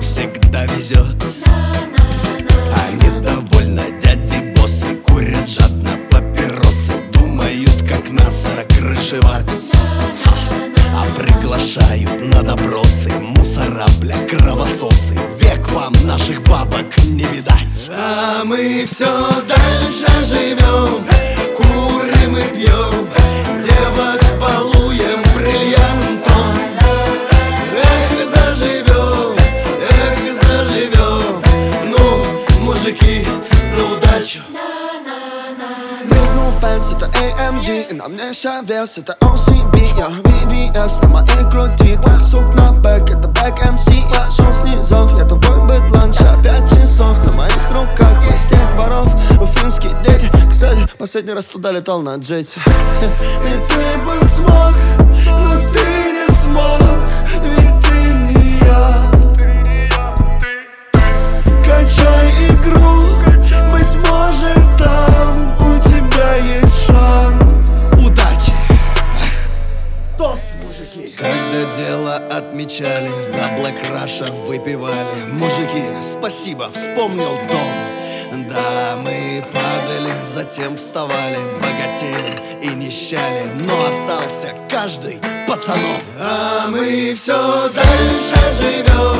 всегда везет. Они довольно дяди-боссы, курят жадно папиросы, думают, как нас закрышевать, а приглашают на допросы мусора, бля, кровососы. Век вам наших бабок не видать. А мы все дальше живем, курим и пьем, девок балуем бриллиантом. Эх, заживем, ну, мужики, за удачу. Прыгнул в Benz, это AMG, и на мне вес, это OCB. Я VVS на моей груди, твоих сук на бэк, это бэк MC. Я шел снизов, я тобой быдлан, ща 5 часов на моих руках, из тех воров, уфимские дети. Кстати, последний раз туда летал на джете. И ты бы смог, но ты не смог, ведь ты не я. Качай игру, быть может там у тебя есть шанс. Удачи! Тост, мужики! Когда дело отмечали, за Black Russia выпивали. Мужики, спасибо, вспомнил дом. Да, мы падали, затем вставали, богатели и нищали, но остался каждый пацаном. А мы все дальше живем,